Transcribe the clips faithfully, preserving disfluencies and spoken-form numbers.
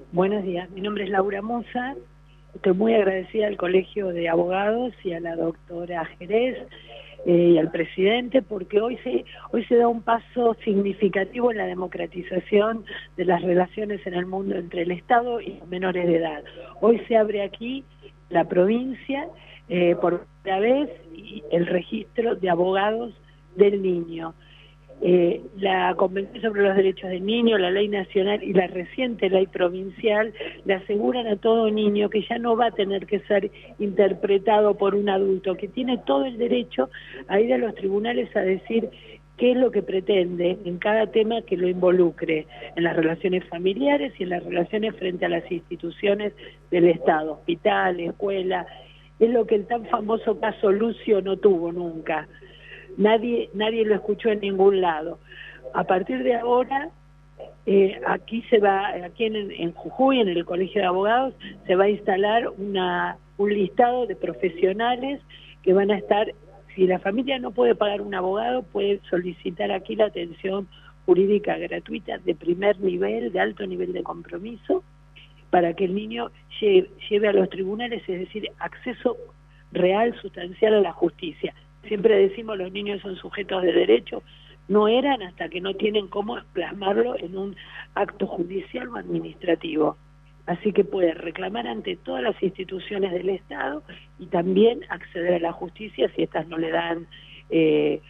Buenos días, mi nombre es Laura Moza, estoy muy agradecida al Colegio de Abogados y a la doctora Jerez eh, y al presidente porque hoy se, hoy se da un paso significativo en la democratización de las relaciones en el mundo entre el Estado y los menores de edad. Hoy se abre aquí la provincia eh, por primera vez y el registro de abogados del niño. Eh, la Convención sobre los Derechos del Niño, la Ley Nacional y la reciente Ley Provincial le aseguran a todo niño que ya no va a tener que ser interpretado por un adulto, que tiene todo el derecho a ir a los tribunales a decir qué es lo que pretende en cada tema que lo involucre, en las relaciones familiares y en las relaciones frente a las instituciones del Estado, hospital, escuela. Es lo que el tan famoso caso Lucio no tuvo nunca. Nadie, nadie lo escuchó en ningún lado. A partir de ahora, eh, aquí se va, aquí en, en Jujuy, en el Colegio de Abogados, se va a instalar una, un listado de profesionales que van a estar, si la familia no puede pagar un abogado, puede solicitar aquí la atención jurídica gratuita de primer nivel, de alto nivel de compromiso, para que el niño lleve, lleve a los tribunales, es decir, acceso real, sustancial a la justicia. Siempre decimos los niños son sujetos de derecho, no eran hasta que no tienen cómo plasmarlo en un acto judicial o administrativo. Así que puede reclamar ante todas las instituciones del Estado y también acceder a la justicia si estas no le dan, eh,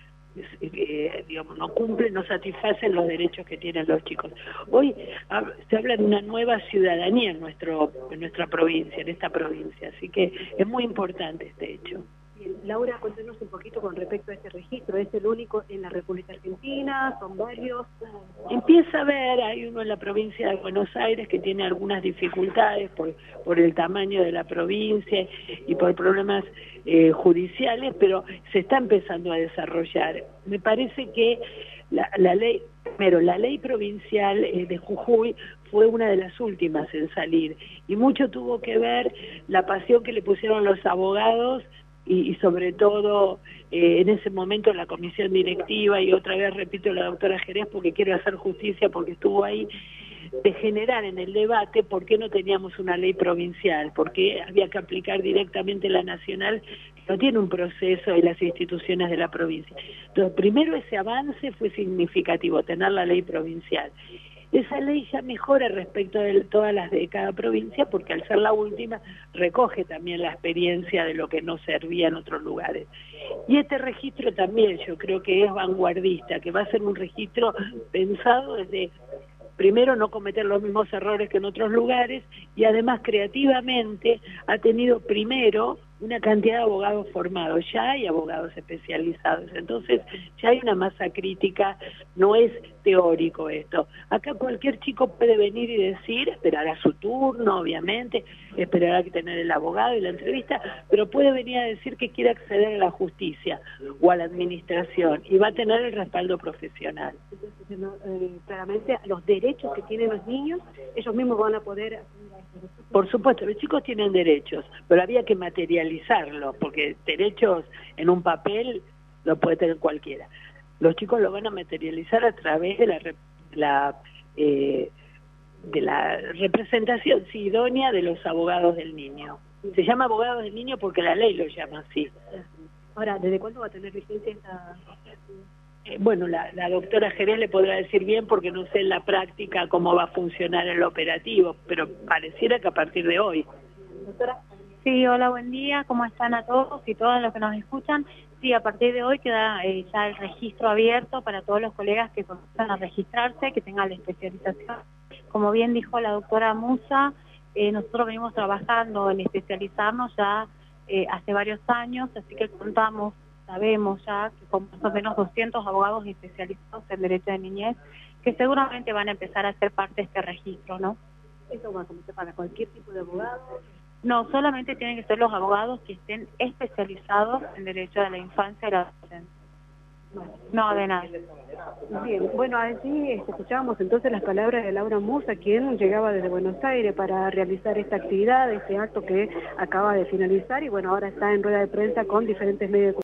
eh, digamos, no cumplen, no satisfacen los derechos que tienen los chicos. Hoy se habla de una nueva ciudadanía en, nuestro, en nuestra provincia, en esta provincia, así que es muy importante este hecho. Bien, Laura, cuéntanos un poquito con respecto a este registro. ¿Es el único en la República Argentina? ¿Son varios? Empieza a ver, hay uno en la provincia de Buenos Aires que tiene algunas dificultades por, por el tamaño de la provincia y por problemas eh, judiciales, pero se está empezando a desarrollar. Me parece que la, la ley, primero, la ley provincial eh, de Jujuy fue una de las últimas en salir y mucho tuvo que ver la pasión que le pusieron los abogados y, y sobre todo eh, en ese momento la comisión directiva, y otra vez repito la doctora Jerez porque quiero hacer justicia porque estuvo ahí, de generar en el debate por qué no teníamos una ley provincial, porque había que aplicar directamente la nacional, que no tiene un proceso en las instituciones de la provincia. Entonces, primero ese avance fue significativo, tener la ley provincial. Esa ley ya mejora respecto de todas las de cada provincia porque al ser la última recoge también la experiencia de lo que no servía en otros lugares. Y este registro también yo creo que es vanguardista, que va a ser un registro pensado desde, primero, no cometer los mismos errores que en otros lugares y además creativamente ha tenido primero una cantidad de abogados formados, ya hay abogados especializados, entonces ya hay una masa crítica, no es teórico esto. Acá cualquier chico puede venir y decir, esperará su turno, obviamente, esperará que tener el abogado y la entrevista, pero puede venir a decir que quiere acceder a la justicia o a la administración y va a tener el respaldo profesional. Entonces, no, eh, claramente los derechos que tienen los niños, ellos mismos van a poder... Por supuesto, los chicos tienen derechos, pero había que materializarlos, porque derechos en un papel lo puede tener cualquiera. Los chicos lo van a materializar a través de la, la, eh, de la representación sí, idónea de los abogados del niño. Se llama abogados del niño porque la ley lo llama así. Ahora, ¿desde cuándo va a tener vigencia esta...? Eh, bueno, la, la doctora Jerez le podrá decir bien porque no sé en la práctica cómo va a funcionar el operativo, pero pareciera que a partir de hoy. Doctora. Sí, hola, buen día, ¿cómo están a todos y todas los que nos escuchan? Sí, a partir de hoy queda eh, ya el registro abierto para todos los colegas que comienzan a registrarse, que tengan la especialización. Como bien dijo la doctora Musa, eh, nosotros venimos trabajando en especializarnos ya eh, hace varios años, así que contamos, sabemos ya que con más o menos doscientos abogados especializados en derecho de niñez, que seguramente van a empezar a ser parte de este registro, ¿no? ¿Eso va a comenzar para cualquier tipo de abogado? No, solamente tienen que ser los abogados que estén especializados en derecho de la infancia y la adolescencia. No, de nada. Bien, bueno, allí escuchábamos entonces las palabras de Laura Musa, quien llegaba desde Buenos Aires para realizar esta actividad, este acto que acaba de finalizar, y bueno, ahora está en rueda de prensa con diferentes medios de comunicación.